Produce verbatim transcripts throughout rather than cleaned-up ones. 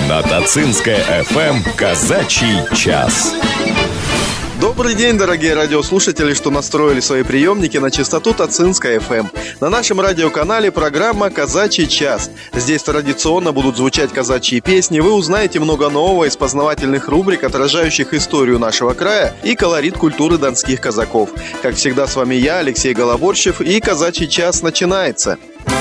На Тацинское эф эм «Казачий час». Добрый день, дорогие радиослушатели, что настроили свои приемники на частоту Тацинская эф эм. На нашем радиоканале программа «Казачий час». Здесь традиционно будут звучать казачьи песни. Вы узнаете много нового из познавательных рубрик, отражающих историю нашего края и колорит культуры донских казаков. Как всегда, с вами я, Алексей Голоборщев, и «Казачий час» начинается.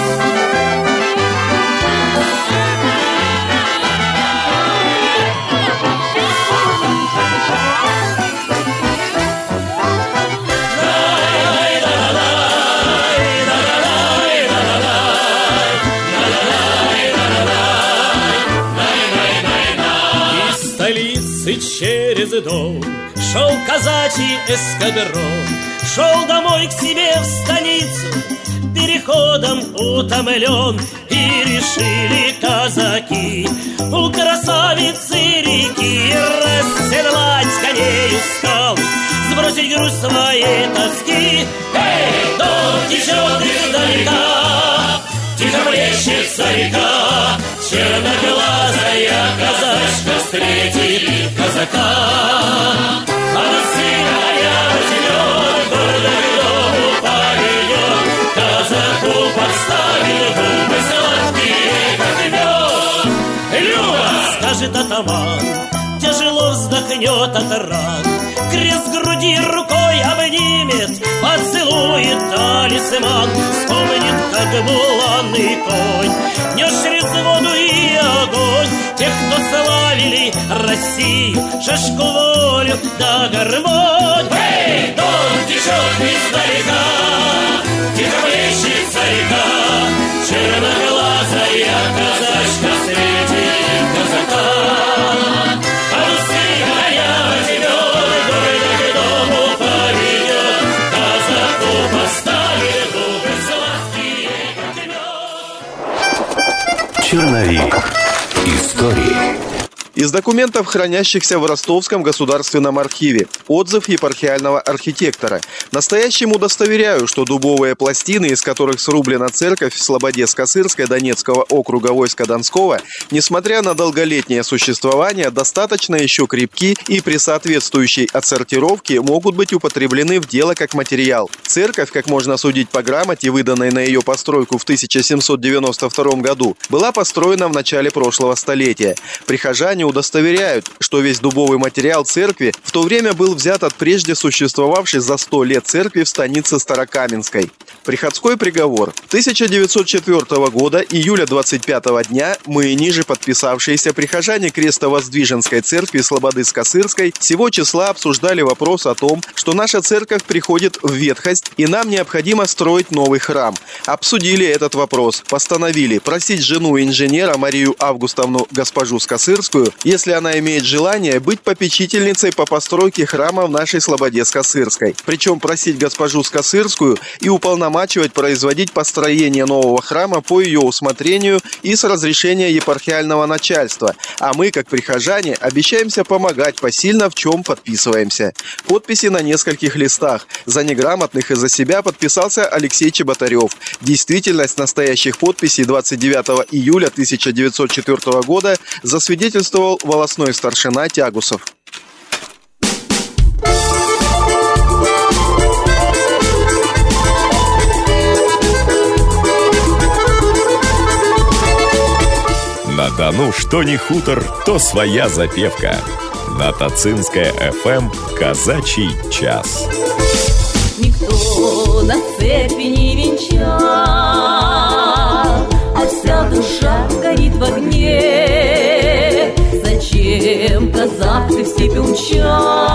Через дом шел казачий эскадрон, шел домой к себе в станицу, переходом утомлен. И решили казаки у красавицы реки расседлать коней ускал, сбросить груз своей тоски. Эй, дом течет издалека, тихо плещется река, черноглазая казачка встретит казака. Она сына коня возьмет, гордо к дому поведет, казаку подставит губы сладкие, как мед. Люба, скажет атаман, тяжело вздохнет от ран, крест груди рукой обнимет, поцелует талисман, вспомнит, как буланный конь нес через воду и огонь тех, кто славили Россию, шашку, волю да гармонь. Эй, дон течет издалека, тихо плещется река, черноглазая казачка встретит казака. Черновик истории. Из документов, хранящихся в Ростовском государственном архиве. Отзыв епархиального архитектора. Настоящим удостоверяю, что дубовые пластины, из которых срублена церковь в Слободе-Скосырской Донецкого округа войска Донского, несмотря на долголетнее существование, достаточно еще крепки и при соответствующей отсортировке могут быть употреблены в дело как материал. Церковь, как можно судить по грамоте, выданной на ее постройку в тысяча семьсот девяносто втором году, была построена в начале прошлого столетия. Прихожане удостоверяют, что весь дубовый материал церкви в то время был взят от прежде существовавшей за сто лет церкви в станице Старокаменской. Приходской приговор. тысяча девятьсот четвёртого года, июля двадцать пятого дня, мы, ниже подписавшиеся прихожане Крестовоздвиженской церкви Слободы-Скосырской, сего числа обсуждали вопрос о том, что наша церковь приходит в ветхость и нам необходимо строить новый храм. Обсудили этот вопрос, постановили просить жену инженера Марию Августовну госпожу Скосырскую, если она имеет желание, быть попечительницей по постройке храма в нашей Слободе-Скосырской. Причем просить госпожу Скосырскую и уполномачивать производить построение нового храма по ее усмотрению и с разрешения епархиального начальства. А мы, как прихожане, обещаемся помогать посильно, в чем подписываемся. Подписи на нескольких листах. За неграмотных и за себя подписался Алексей Чеботарев. Действительность настоящих подписей двадцать девятого июля тысяча девятьсот четвёртого года засвидетельствовал волостной старшина Тягусов. На Дону что ни хутор, то своя запевка. На Тацинское эф эм «Казачий час». Никто на цепи не венчал, а вся душа горит в огне. Зачем, казак, ты в степь умчал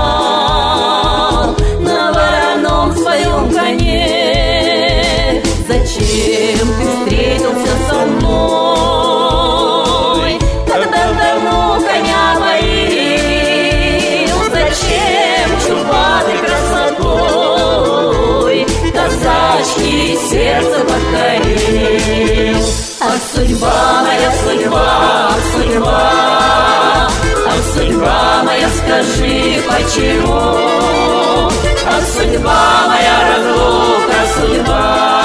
на вороном своем коне? Зачем ты встретился со мной, когда давно коня поил? Зачем чубатой красотой казачьи сердце покорил? Ах, судьба моя, судьба, судьба, ах, судьба моя, скажи, почему? Ах, судьба моя, разлука,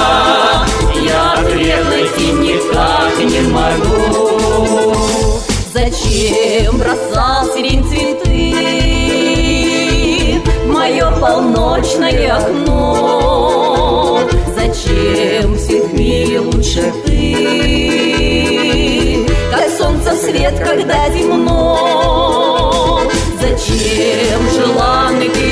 судьба, я ответ найти никак не могу. Зачем бросал сирень цветы в мое полночное окно? Зачем все в мире лучше ты, как солнце свет, когда темно? Зачем желанный ты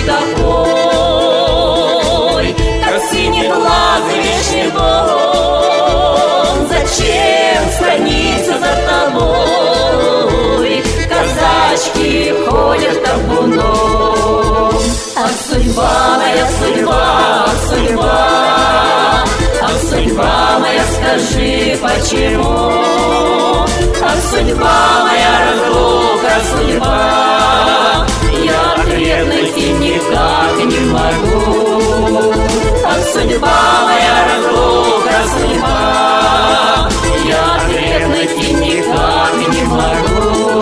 такой, как синеглазый вечный дом? Зачем страница за тобой? Казачки ходят табуном. Ах, судьба моя, судьба, ах, судьба, ах, судьба моя, скажи, почему? Ах, судьба моя, разлука, судьба, я ответ найти никак не могу. Ах, судьба моя, разлука, судьба, я ответ найти никак не могу.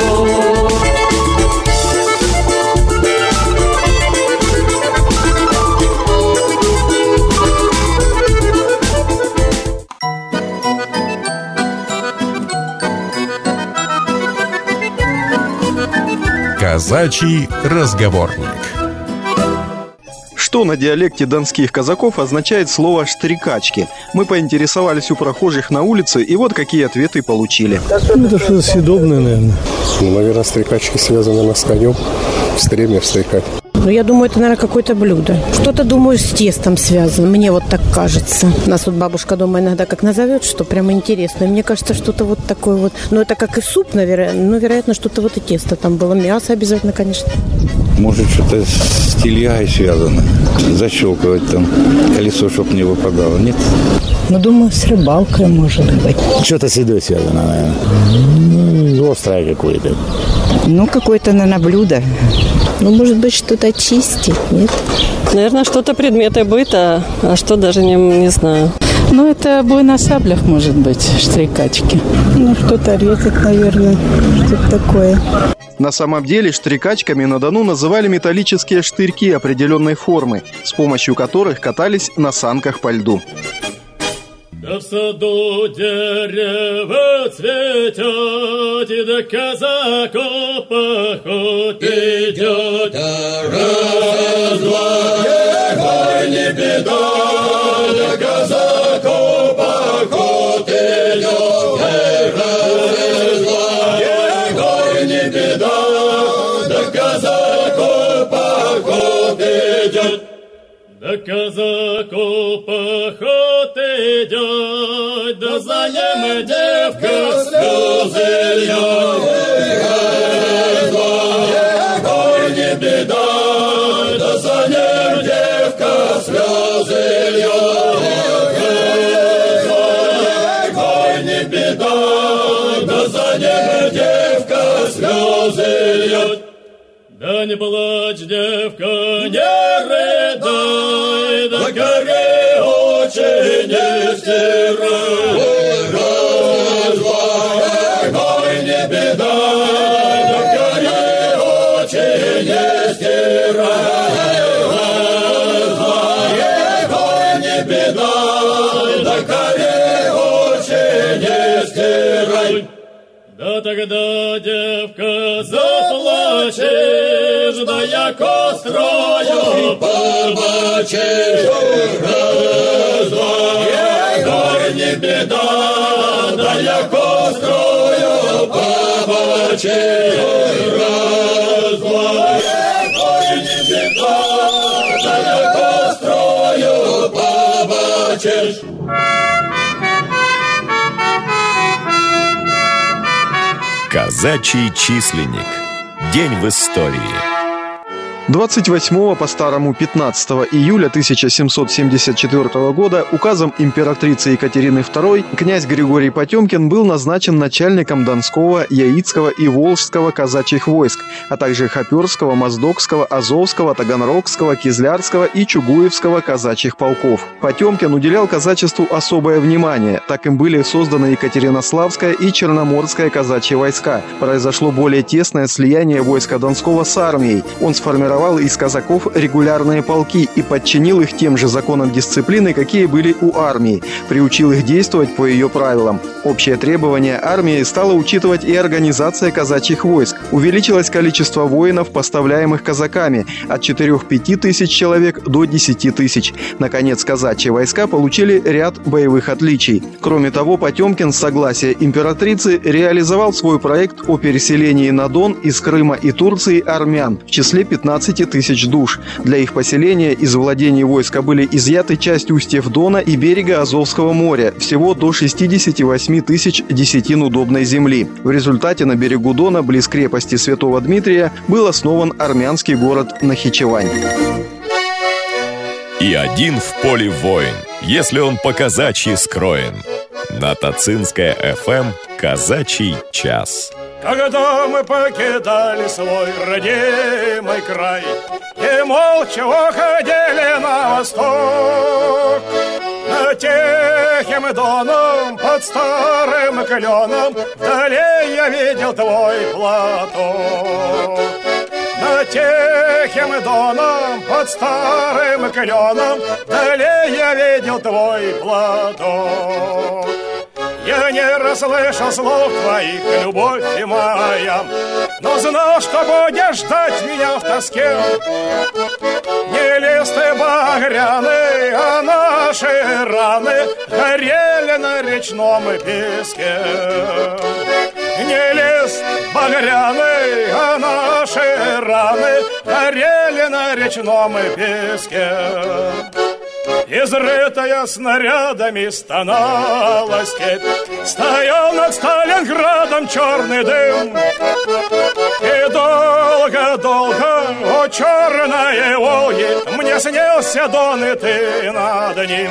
Казачий разговорник. Что на диалекте донских казаков означает слово «штрикачки»? Мы поинтересовались у прохожих на улице, и вот какие ответы получили. Ну, это что-то съедобное, наверное. Ну, наверное, стрекачки связаны с конем, в стреме встрекать. Ну, я думаю, это, наверное, какое-то блюдо. Что-то, думаю, с тестом связано. Мне вот так кажется. Нас вот бабушка дома иногда как назовет, что прямо интересно. И мне кажется, что-то вот такое вот. Ну, это как и суп, наверное. Ну, вероятно, что-то вот и тесто там было. Мясо обязательно, конечно. Может, что-то с тельягой связано. Защелкивать там колесо, чтобы не выпадало. Нет? Ну, думаю, с рыбалкой, может быть. Что-то с едой связано, наверное. Ну, острое какое-то. Ну, какое-то, наверное, блюдо. Ну, может быть, что-то чистить, нет? Наверное, что-то предметы быта, а что даже не, не знаю. Ну, это бой на саблях, может быть, штрикачки. Ну, что-то резать, наверное, что-то такое. На самом деле штрикачками на Дону называли металлические штырьки определенной формы, с помощью которых катались на санках по льду. Да в саду дерево цветет, и до казаков поход идет. Да раз, два, егой, не беда, до казаков поход идет. Раз, два, егой, не беда, до казаков поход идет. До казаков поход идет, да за ним девка слезы льет. Егой, не беда, да за ним девка слезы льет. Егой, не беда, да за ним девка слезы льет. Да не плачь, девка, не рыдай, да горе очи не стирай. Раз, два, егой, не беда, да горе очи не стирай. Раз, два, егой, не беда, да горе очи не стирай. Да тогда, девка, заплачешь, да яко строю побачишь. Раз, два, егой, не беда, да яко строю побачишь. Раз, два, егой, не беда, да яко строю побачишь. Казачий численник. День в истории. двадцать восьмого по старому пятнадцатого июля тысяча семьсот семьдесят четвёртого года указом императрицы Екатерины второй князь Григорий Потемкин был назначен начальником Донского, Яицкого и Волжского казачьих войск, а также Хоперского, Моздокского, Азовского, Таганрогского, Кизлярского и Чугуевского казачьих полков. Потемкин уделял казачеству особое внимание, так им были созданы Екатеринославская и Черноморская казачьи войска. Произошло более тесное слияние войска Донского с армией. Он сформировал сформировал из казаков регулярные полки и подчинил их тем же законам дисциплины, какие были у армии, приучил их действовать по ее правилам. Общее требование армии стало учитывать и организация казачьих войск. Увеличилось количество воинов, поставляемых казаками, от четырёх-пяти тысяч человек до десяти тысяч. Наконец, казачьи войска получили ряд боевых отличий. Кроме того, Потемкин с согласия императрицы реализовал свой проект о переселении на Дон из Крыма и Турции армян в числе пятнадцати тысяч душ. Для их поселения из владений войска были изъяты часть устьев Дона и берега Азовского моря, всего до шестидесяти восьми тысяч десятин удобной земли. В результате на берегу Дона, близ крепости Святого Дмитрия, был основан армянский город Нахичевань. И один в поле воин, если он по-казачьи скроен. Натацинская эф эм «Казачий час». Когда мы покидали свой родимый край и молча уходили на восток, над Тихим Доном под старым кленом вдали я видел твой платок. Над Тихим Доном под старым кленом вдали я видел твой платок. Я не расслышал слов твоих, любовь моя, но знал, что будешь ждать меня в тоске. Не листы багряны, а наши раны горели на речном песке. Не лист багряный, а наши раны горели на речном песке. Изрытая снарядами стонала степь, стоял над Сталинградом черный дым. И долго-долго, о черной Волге, мне снился Дон, и ты над ним.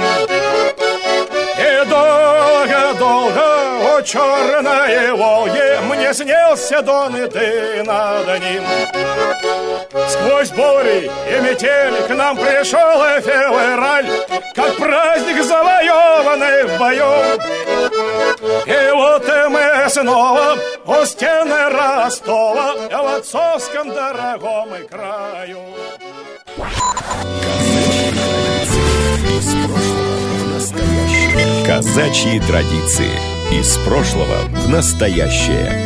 И долго-долго, о черной Волге, мне снился Дон, и ты над ним. Сквозь бури и метель к нам пришел февраль, как праздник, завоеванный в бою. И вот и мы снова у стены Ростова, в отцовском дорогом краю. Казачьи традиции. Из прошлого в настоящее.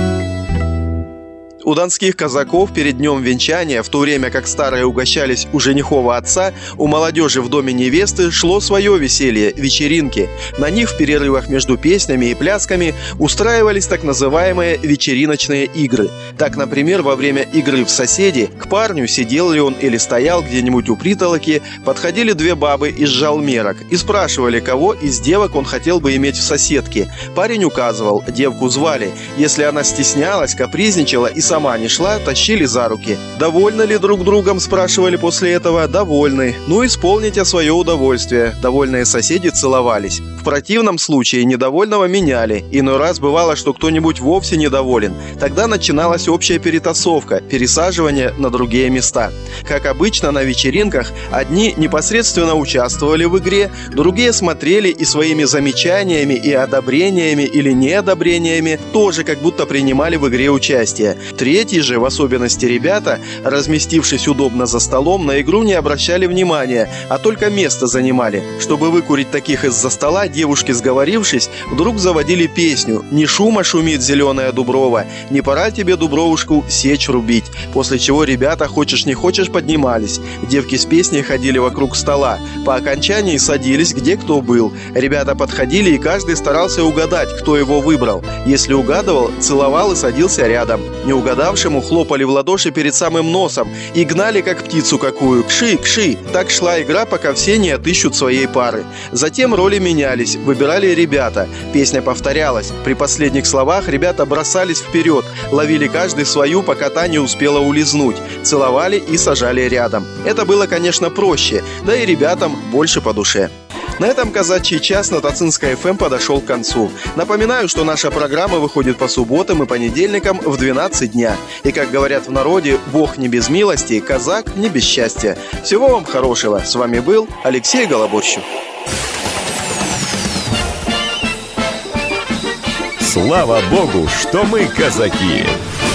У донских казаков перед днем венчания, в то время как старые угощались у женихова отца, у молодежи в доме невесты шло свое веселье – вечеринки. На них в перерывах между песнями и плясками устраивались так называемые вечериночные игры. Так, например, во время игры в соседи к парню, сидел ли он или стоял где-нибудь у притолоки, подходили две бабы из жалмерок и спрашивали, кого из девок он хотел бы иметь в соседке. Парень указывал, девку звали. Если она стеснялась, капризничала и сама не шла, тащили за руки. «Довольны ли друг другом?» – спрашивали после этого. «Довольны». Ну, исполните свое удовольствие. Довольные соседи целовались. В противном случае недовольного меняли. Иной раз бывало, что кто-нибудь вовсе недоволен. Тогда начиналась общая перетасовка, пересаживание на другие места. Как обычно на вечеринках, одни непосредственно участвовали в игре, другие смотрели и своими замечаниями и одобрениями или неодобрениями тоже как будто принимали в игре участие. Третьи же, в особенности ребята, разместившись удобно за столом, на игру не обращали внимания, а только место занимали. Чтобы выкурить таких из-за стола, девушки, сговорившись, вдруг заводили песню «Не шума шумит зеленая дуброва, не пора тебе, дубровушку, сечь рубить», после чего ребята, хочешь не хочешь, поднимались. Девки с песней ходили вокруг стола. По окончании садились, где кто был. Ребята подходили, и каждый старался угадать, кто его выбрал. Если угадывал, целовал и садился рядом. Не угадавшему хлопали в ладоши перед самым носом и гнали, как птицу какую, «Кши, кши!». Так шла игра, пока все не отыщут своей пары. Затем роли менялись, выбирали ребята. Песня повторялась. При последних словах ребята бросались вперед, ловили каждый свою, пока та не успела улизнуть, целовали и сажали рядом. Это было, конечно, проще, да и ребятам больше по душе. На этом казачий час на Натацинской эф эм подошел к концу. Напоминаю, что наша программа выходит по субботам и понедельникам в двенадцать дня. И, как говорят в народе, Бог не без милости, казак не без счастья. Всего вам хорошего. С вами был Алексей Голоборщик. Слава Богу, что мы казаки!